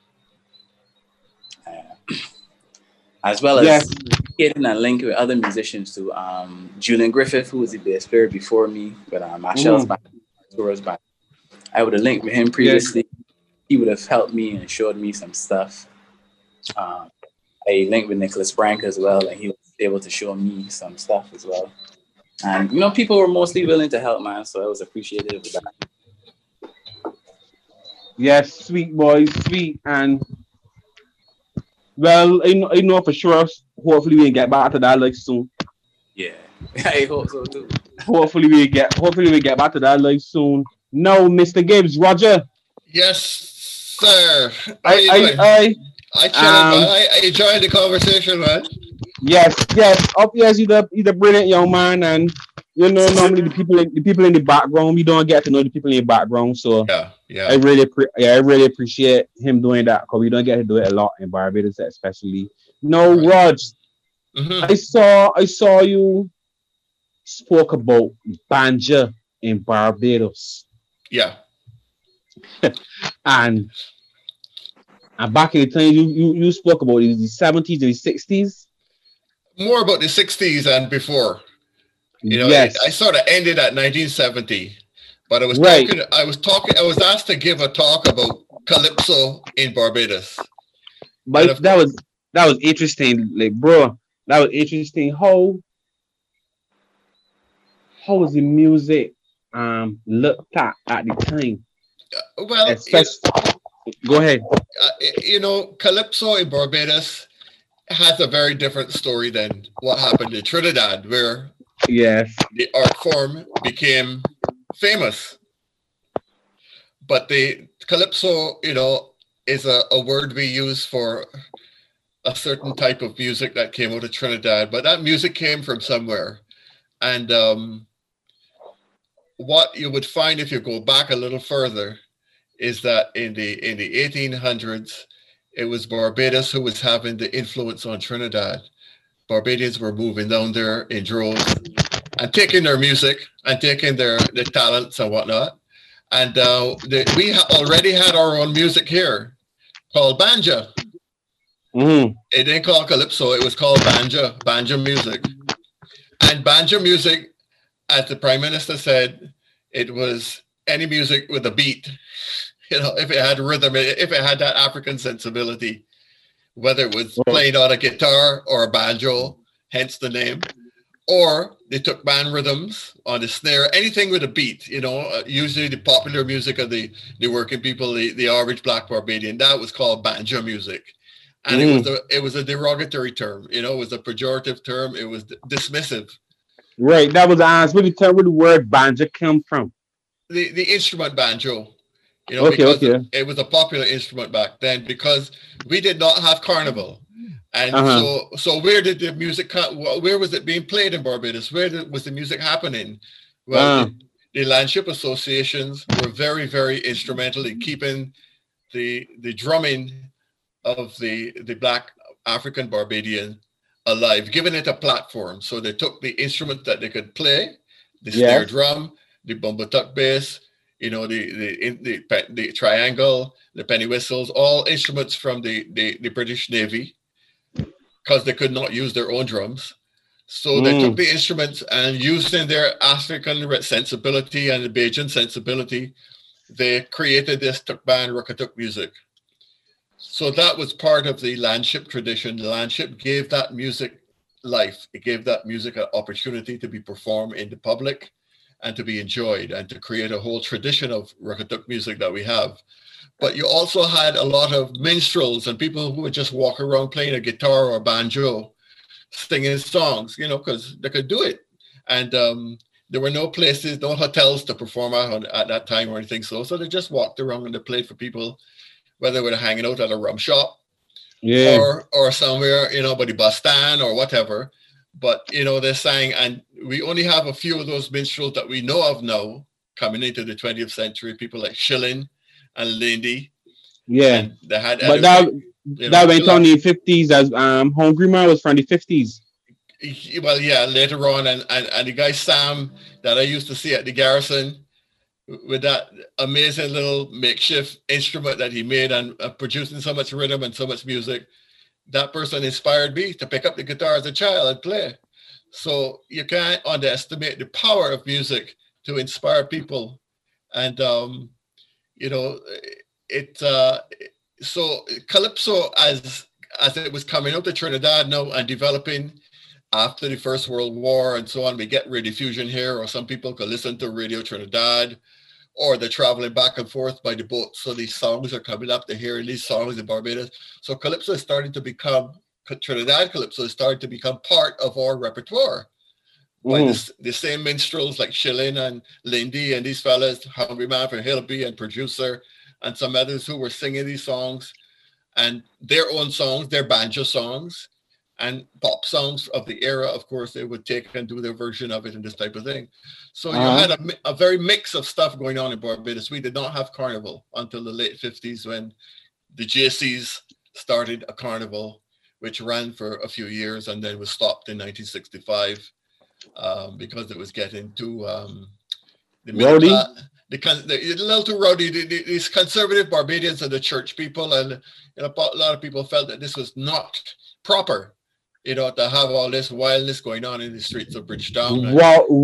As well Yes. as getting a link with other musicians too. Julian Griffith, who was the bass player before me, with Marshall's band, Arturo's band. I would have linked with him Yes. previously. He would have helped me and showed me some stuff. I linked with Nicholas Brank as well, and he was able to show me some stuff as well. And people were mostly willing to help, man. So I was appreciative of that. Yes, sweet boys, sweet. And well, I know for sure. Hopefully we can get back to that like soon. Yeah, I hope so too. hopefully we get back to that like soon. No, Mr. Gibbs, Roger. Yes, sir. How you doing? I chilling, man. Um, I enjoyed the conversation, man. yes. Yes, he's a brilliant young man, and normally the people in the background, we don't get to know the people in the background. So Yeah, I yeah. I really appreciate him doing that because we don't get to do it a lot in Barbados, especially. No, Right. Rog, Mm-hmm. I saw you spoke about Banja in Barbados, Yeah. and back in the time you spoke about it in the 70s and the 60s. More about the 60s and before. I Yes, sort of ended at 1970, but right. I was asked to give a talk about Calypso in Barbados. And But of course, that was interesting, like bro. That was interesting. How was the music looked at the time? well, Especially, go ahead. Calypso in Barbados has a very different story than what happened in Trinidad, where Yes. the art form became famous. But the Calypso, is a word we use for a certain type of music that came out of Trinidad, but that music came from somewhere. And what you would find if you go back a little further is that in the 1800s, it was Barbados who was having the influence on Trinidad. Barbadians were moving down there in droves and taking their music and taking their talents and whatnot. And already had our own music here called banja. Mm-hmm. It didn't call calypso; it was called banja music. And banja music, as the prime minister said, it was any music with a beat. If it had rhythm, if it had that African sensibility, whether it was Oh, played on a guitar or a banjo, hence the name, or they took band rhythms on the snare, anything with a beat. Usually the popular music of the working people, the average black Barbadian, that was called banjo music. And mm-hmm. it was a derogatory term. It was a pejorative term. It was dismissive. Right. That was honest. Where the word banja come from? The instrument banjo, Okay. because Okay. it was a popular instrument back then, because we did not have carnival. And Uh huh. so where did the music come? Where was it being played in Barbados? Was the music happening? Well, Uh. the landship associations were very, very instrumental in keeping the drumming of the black African Barbadian alive, giving it a platform. So they took the instruments that they could play, the snare Yes. drum, the bumbutuck bass, the triangle, the penny whistles, all instruments from the British Navy, because they could not use their own drums. So they took Mm. the instruments and using their African sensibility and the Bajan sensibility, they created this Tukban Rukatuk music. So that was part of the landship tradition. The landship gave that music life. It gave that music an opportunity to be performed in the public and to be enjoyed and to create a whole tradition of Rukatuk music that we have. But you also had a lot of minstrels and people who would just walk around playing a guitar or a banjo, singing songs, because they could do it. And there were no places, no hotels to perform at that time or anything. So they just walked around and they played for people, whether they were hanging out at a rum shop Yeah. or somewhere, by the bus stand or whatever. But, they sang, and we only have a few of those minstrels that we know of now coming into the 20th century, people like Schilling and Lindy. Yeah. And they had But that went on in the 50s as Hungry Man was from the 50s. Well, yeah, later on, and the guy Sam that I used to see at the Garrison with that amazing little makeshift instrument that he made and producing so much rhythm and so much music, that person inspired me to pick up the guitar as a child and play. So you can't underestimate the power of music to inspire people. And, so Calypso, as it was coming out of Trinidad now and developing after the First World War and so on, we get Rediffusion here, or some people could listen to Radio Trinidad, or they're traveling back and forth by the boat. So these songs are coming up to hear these songs in Barbados. So Calypso is starting to become, Trinidad Calypso is starting to become part of our repertoire. by the same minstrels like Shilling and Lindy and these fellas, Hungry Man from Hillby and Producer, and some others who were singing these songs and their own songs, their banjo songs and pop songs of the era. Of course, they would take and do their version of it and this type of thing. So you had a very mix of stuff going on in Barbados. We did not have carnival until the late 50s when the JCs started a carnival, which ran for a few years and then was stopped in 1965 because it was getting too rowdy. A little too rowdy. These conservative Barbadians and the church people, and a lot of people felt that this was not proper, to have all this wildness going on in the streets of Bridgetown.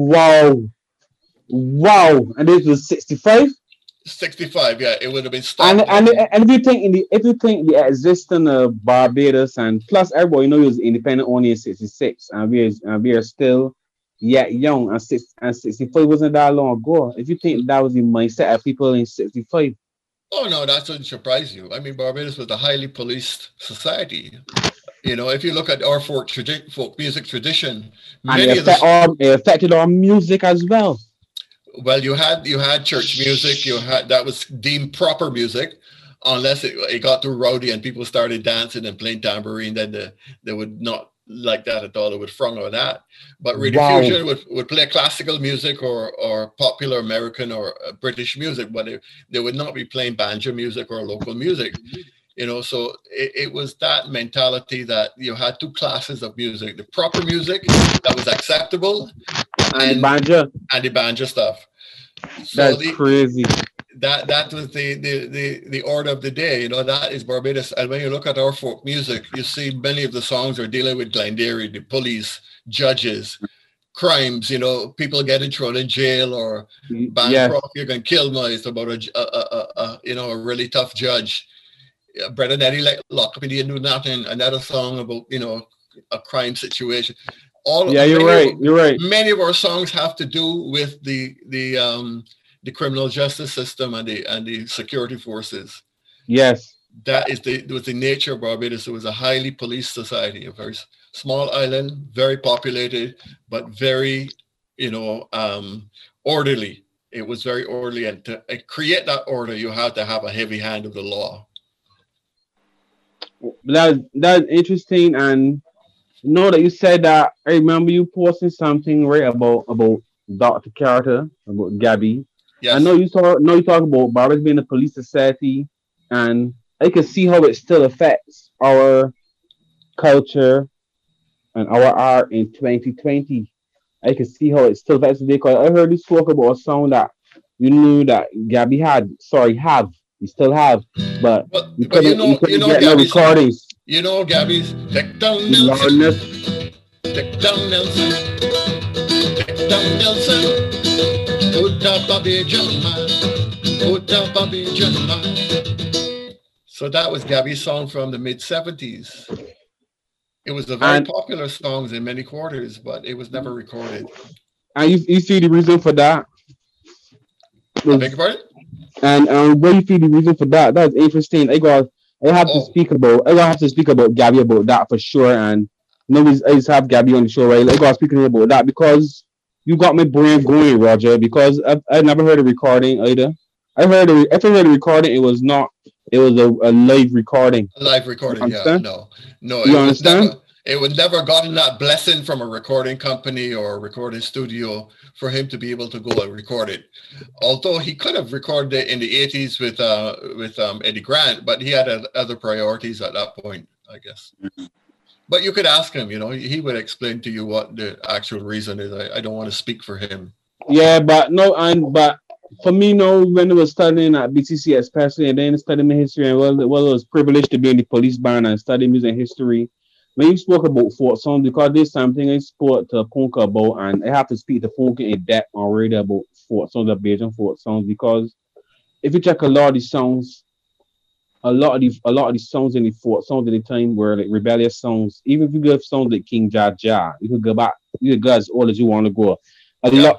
Wow! And this was 65. 65, yeah, it would have been stopped. And if you think the existence of Barbados, and plus everybody knows it was independent only in 66, and we are still yet young, and 65 wasn't that long ago. If you think that was the mindset of people in 65. Oh no, that shouldn't surprise you. I mean, Barbados was a highly policed society. If you look at our folk music tradition, and it affected our music as well. Well, you had church music. That was deemed proper music, unless it got too rowdy and people started dancing and playing tambourine. Then they would not like that at all. They would frown on that. But Radio Fusion would play classical music or popular American or British music, but they would not be playing banjo music or local music. So it was that mentality that you had two classes of music: the proper music that was acceptable, and the banjo stuff. So that's crazy. That was the order of the day. That is Barbados. And when you look at our folk music, you see many of the songs are dealing with Glengarry, the police, judges, crimes. People getting thrown in jail or Bancroft, you're gonna kill me. It's about a really tough judge. Brother Nelly locked up and he didn't do nothing. Another song about a crime situation. You're right. Many of our songs have to do with the criminal justice system and the security forces. Yes, that was the nature of Barbados. It was a highly policed society, a very small island, very populated, but very orderly. It was very orderly, and to create that order, you have to have a heavy hand of the law. That's interesting, and know that you said that. I remember you posting something right about Dr. Carter, about Gabby. Yes. I know you talk about Barbados being a police society, and I can see how it still affects our culture and our art in 2020. I can see how it still affects today, because I heard you spoke about a song that you knew that Gabby you still have, but you couldn't get no recordings. Gabby's Take Down Nelson. Take down Nelson. Take down Nelson. Put up Bobby John. Put up Bobby John. So that was Gabby's song from the mid-70s. It was a very popular song in many quarters, but it was never recorded. And you see the reason for that? I beg your pardon? And what do you feel the reason for that? That's interesting. I have to speak about Gabby about that for sure. And I just have Gabby on the show, right? I got speaking about that because you got my brain going, Roger. Because I never heard a recording either. If I heard a recording, it was a live recording. A live recording, yeah. No. You understand? It would never gotten that blessing from a recording company or a recording studio for him to be able to go and record it. Although he could have recorded it in the 80s with Eddie Grant, but he had other priorities at that point, I guess. Mm-hmm. But you could ask him, he would explain to you what the actual reason is. I don't want to speak for him. Yeah, but for me, when I was studying at BTC especially, and then studying history, and it was privileged to be in the police band and study music history. When you spoke about folk songs, because there's something I spoke to Ponka about, and I have to speak to Ponka in depth already about folk songs, Bajan folk songs, because if you check a lot of these songs, a lot of these songs in the folk songs at the time were like rebellious songs. Even if you go songs like King Jaja, you could go back, you could go as old as you want to go. A lot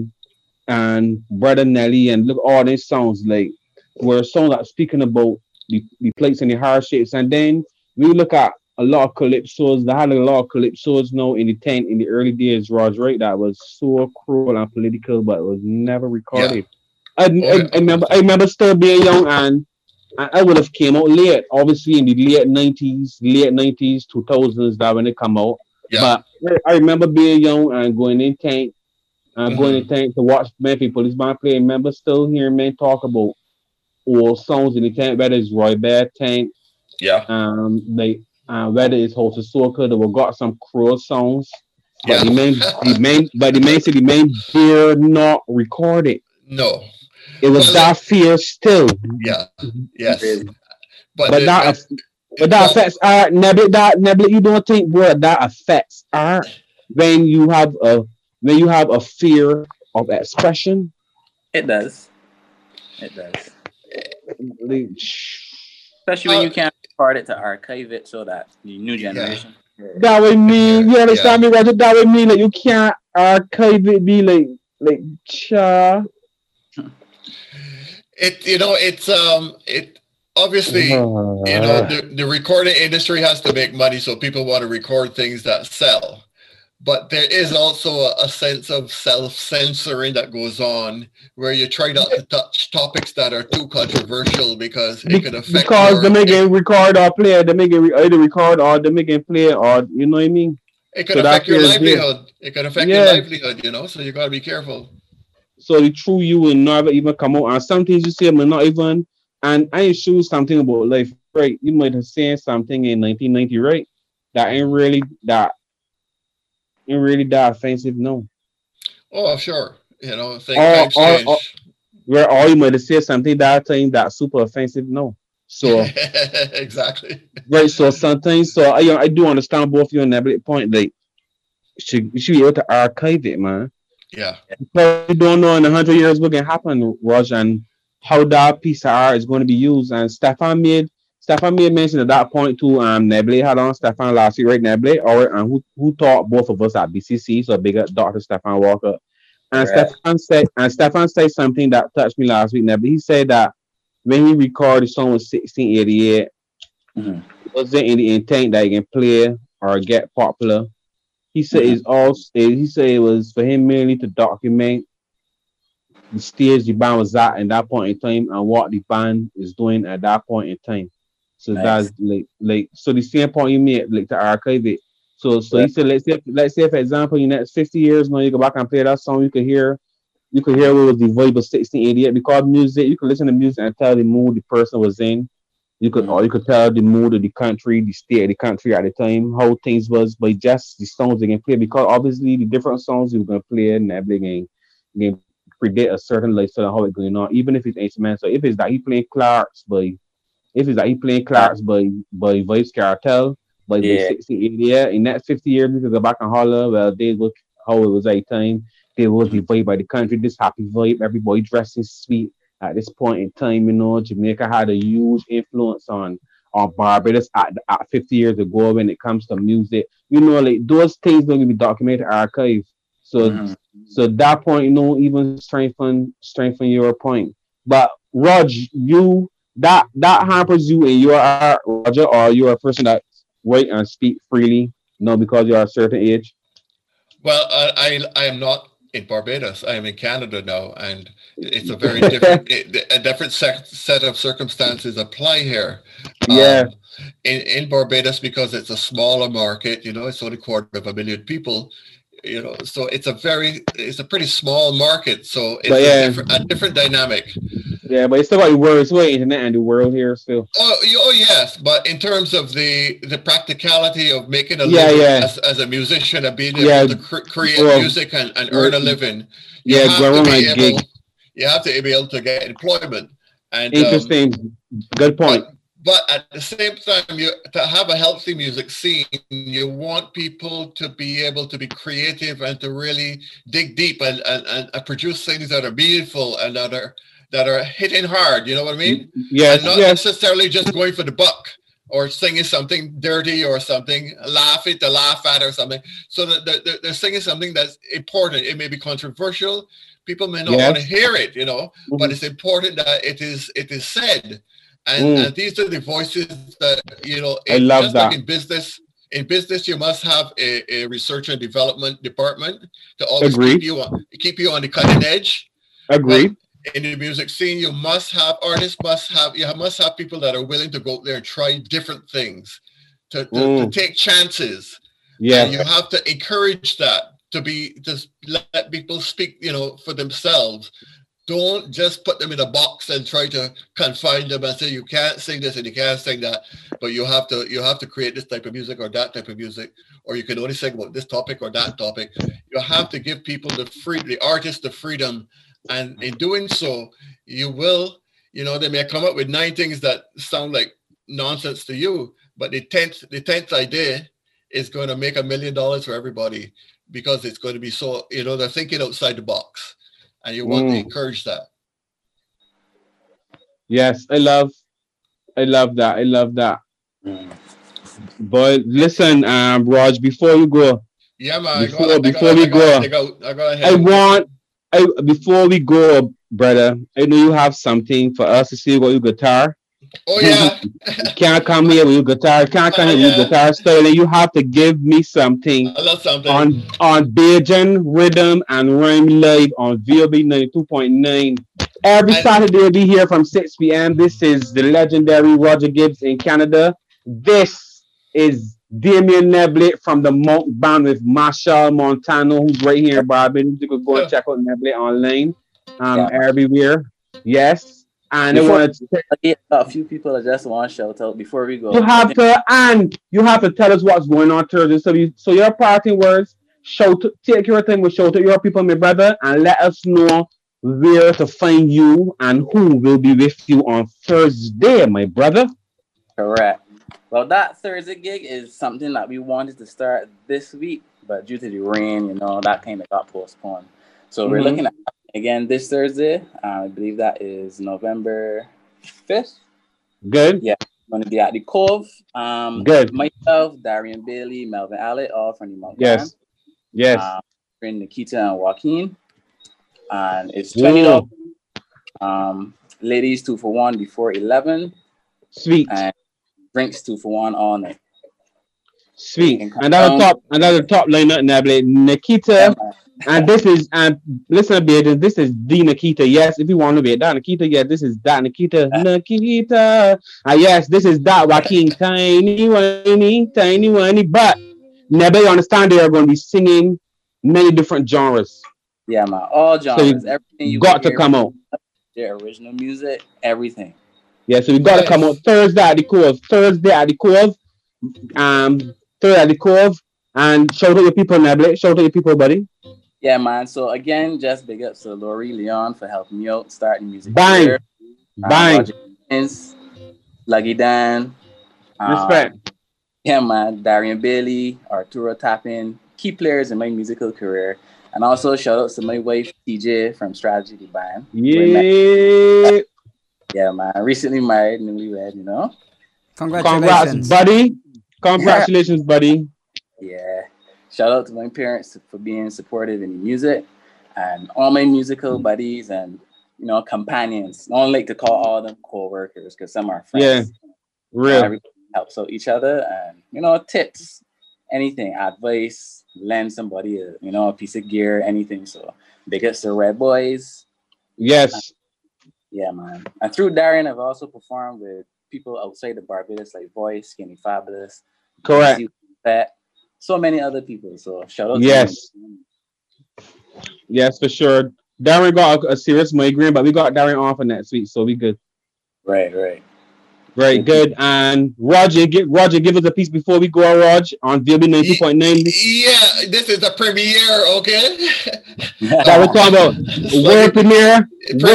and Brother Nelly, and look all these songs like were songs that speaking about the place and the hardships. And then we look at a lot of calypsos. They had a lot of calypsos now in the tent in the early days, Raj, right? That was so cruel and political, but it was never Yeah. recorded. I, Oh I, yeah. I remember I remember still being young and I would have came out late, obviously in the late nineties, 2000s, that when it come out. Yeah. But I remember being young and going in Hmm. tank to watch Memphis Police Band play. I remember still hearing men talk about old songs in the tank, whether it's Roy Bear Tank, Yeah. they whether it's Host of Soca, they will got some cruel songs. But Yeah. the main said the main dare not record it. No. It was Well, that fear still. yeah. Yes. Crazy. But But that but that well, affects art. Nebula, you don't think, bro, that affects art when you have a fear of expression. It does. It does. Like, Especially when you can't record it to archive it so that the new yeah. generation. that would mean, you understand Yeah. me, Roger? That would mean that you can't archive it, be cha. It obviously, the recording industry has to make money, so people want to record things that sell. But there is also a sense of self-censoring that goes on where you try not to touch topics that are too controversial because it could affect Because they make it record or play, they make it either record or they make it play, or you know what I mean. it could So that affect your fear is there. livelihood. It could affect your Yeah. livelihood, so you got to be careful. So the true you will never even come out, and some things you say may not even. And I ain't sure something about life, right? You might have seen something in 1990, right? That ain't really that offensive, no. Oh, sure. Or Times or, or change. where or you might have said something that time that's super offensive, no. So Exactly. right, so sometimes, so I do understand both you and that point. Like, you should be able to archive it, man. Yeah. Because you don't know in 100 years what can happen, Raj, and how that piece of art is going to be used. And Stefan made mention at that point too. Neble had on Stefan last week, right? Neble, or who taught both of us at BCC. So big up Dr. Stefan Walker. And Correct. Stefan said something that touched me last week. Neble, he said that when he recorded the song in 1688, Mhm. it wasn't in the intent that he can play or get popular. He said Mhm. it's all. He said it was for him merely to document the stage the band was at that point in time and what the band is doing at that point in time. So that's Nice. so the same point you made, like to archive it. So he Right. said let's say for example in the next 50 years now you go back and play that song, you could hear what was the vibe of 1688, because music, you could listen to music and tell the mood the person was in. Mhm. You could tell the mood of the country, the state of the country at the time, how things was by just the songs they can play. Because obviously the different songs you're gonna play and everything can predict a certain lifestyle and how it's going on, even if it's instrumental. If it's that he playing Clarks by Vibes Cartel, by Yeah. 1688, in that 50 years we could go back and holler, well, they look how it was at the time. There was the Mhm. vibe by the country, this happy vibe, everybody dressing sweet at this point in time. Jamaica had a huge influence on Barbados at 50 years ago when it comes to music. Like those things don't be documented archive. So Mhm. so that point, even strengthen your point. But Rog, you that hampers you in your art, Roger, or you're a person that write and speak freely, because you're a certain age. Well, I am not in Barbados. I am in Canada now, and it's a very different a different set of circumstances apply here. Yeah, In Barbados, because it's a smaller market, it's only 250,000 people. So it's a pretty small market. So but it's yeah, a different dynamic. yeah, but it's still got the world, it's still got internet and the world here still. Oh yes, but in terms of the practicality of making a Yeah, living yeah, as a musician and being able yeah. to create Well, music and we're, earn a living, you yeah, have to going be like gig. able you have to be able to get employment. And Interesting. Good point. but at the same time, to have a healthy music scene, you want people to be able to be creative and to really dig deep and produce things that are meaningful and that are hitting hard. You know what I mean? And Yes, not yes, necessarily just going for the buck or singing something dirty or something, laugh at or something. So that they're singing something that's important. It may be controversial. People may not want to yes. hear it, but Mhm. it's important that it is said. And these are the voices that, I love just that. like in business. In business, you must have a research and development department to always keep you on the cutting edge. Agreed. But in the music scene, you must have people that are willing to go out there and try different things, to take chances. Yeah. And you have to encourage that, to let people speak, for themselves. Don't just put them in a box and try to confine them and say you can't sing this and you can't sing that, but you have to create this type of music or that type of music, or you can only sing about this topic or that topic. You have to give people the artists the freedom, and in doing so, you will, they may come up with 9 things that sound like nonsense to you, but the 10th idea is going to make $1 million for everybody, because it's going to be so, they're thinking outside the box. And you want to encourage that. Yes, I love that. But listen, Raj, before you go. Yeah, man. Before we go, before we go, brother, I know you have something for us to say about your guitar. Oh yeah. You can't come here with your guitar. Can't come here with your guitar style. You have to give me something. I love something on Bajan Rhythm and Rhyme Live on VOB 92.9. Every Saturday we'll be here from 6 p.m. This is the legendary Roger Gibbs in Canada. This is Damien Neblett from the Monk Band with Marshall Montano, who's right here in Barbados. You could go and check out Neblett online, everywhere. Yes. And a few people that just want to shout out before we go. You have to tell us what's going on Thursday. So your parting words, take your time with shout out your people, my brother, and let us know where to find you and who will be with you on Thursday, my brother. Correct. Well, that Thursday gig is something that we wanted to start this week, but due to the rain, that kind of got postponed. So we're looking at again this Thursday. I believe that is November 5th. Good. Yeah, I'm going to be at the Cove. Good. Myself, Darian Bailey, Melvin Allett, all from the Mount Yes. Yes. Nikita and Joaquin. And it's $20. Ladies 2 for 1 before 11. Sweet. And drinks 2 for 1 all night. Sweet. Another top lineup, Nikita. And this is, listen, baby, this is the Nikita. Yes, if you want to be that Nikita, yes, this is that Nikita. Nikita. Yes, this is that Joaquin. Tiny, whiny. But never you understand they are going to be singing many different genres. Yeah, man. All genres. So everything you got to come out. Their original music, everything. Yeah, so we got to come out Thursday at the Cove. Thursday at the Cove. And shout out your people, Neblett. Shout out your people, buddy. Yeah, man. So again, just big ups to Lori Leon for helping me out starting music. Bang. Luggy Dan. Respect. Yeah, man. Darian Bailey, Arturo Tapin, key players in my musical career. And also shout out to my wife, TJ from Strategy the Band. Yeah. Yeah, man. Recently married, newlywed, Congratulations. Buddy. Congratulations, buddy. Yeah. Shout out to my parents for being supportive in the music, and all my musical buddies and companions. I don't like to call all of them co-workers because some are friends. Yeah, real. Everybody helps out each other, and tips, anything, advice, lend somebody a piece of gear, anything. So big ups to Red Boys. Yes. Yeah, man. And through Darian, I've also performed with people outside of Barbados like Voice, Skinny Fabulous, correct. So many other people. So shout out to them. Yes, for sure. Darren got a serious migraine, but we got Darren off for next week, so we good. Right. Very good. And Roger, give us a piece before we go, Raj, on VOB 92.9. Yeah, this is a premiere, okay? That we're talking about world premiere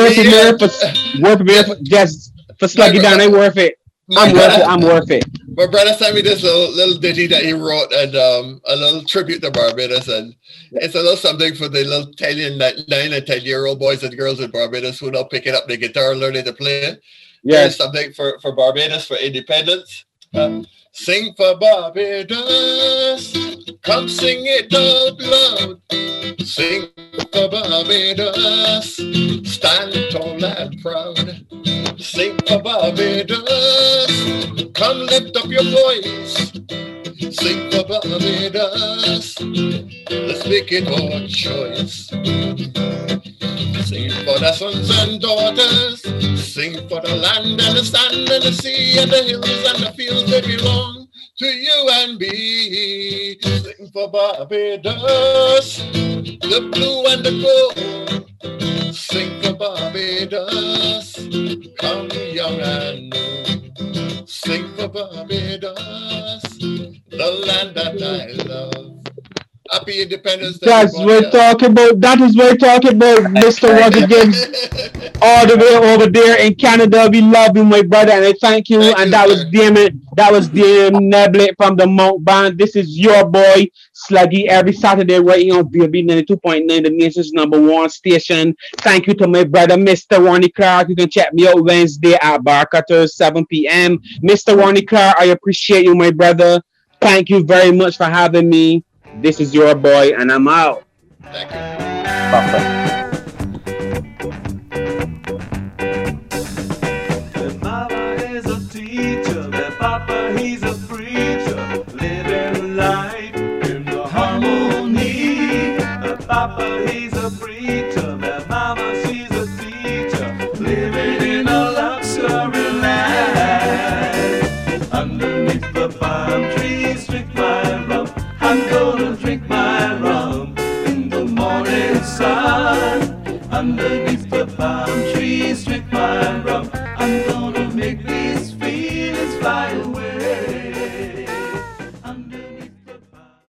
for Sluggy Down. Ain't worth it. I'm worth it. My brother sent me this little ditty that he wrote, and a little tribute to Barbados, and it's a little something for the little 9 and 10-year-old boys and girls in Barbados who now picking up the guitar and learning to play it. Yeah, something for Barbados, for independence. Sing for Barbados, come sing it out loud. Sing for Barbados, stand tall and proud. Sing for Barbados. Come lift up your voice. Sing for Barbados. Let's make it our choice. Sing for the sons and daughters. Sing for the land and the sand and the sea and the hills and the fields that belong to you and me. Sing for Barbados, the blue and the gold. Sing for Barbados, come young and old. Sing for Barbados, the land that I love. Happy Independence Day. That's what we're talking about. That is what we're talking about, Mr. Roger Gibbs. All the way over there in Canada. We love you, my brother, and I thank you. That was Damon. That was Damon Neblett from the Monk Band. This is your boy, Sluggy, every Saturday right here on VOB 92.9, the nation's #1 station. Thank you to my brother, Mr. Ronnie Clark. You can check me out Wednesday at Bar Cutters, 7 p.m. Mr. Ronnie Clark, I appreciate you, my brother. Thank you very much for having me. This is your boy, and I'm out. Thank you. Papa. Their mama is a teacher, their papa he's a preacher, living life in the harmony. Their papa he's a preacher, their mama she's a teacher, living in a luxury life. Underneath the palm trees, drink my rum. I'm gonna drink my rum in the morning sun. Underneath the palm trees, drink my rum.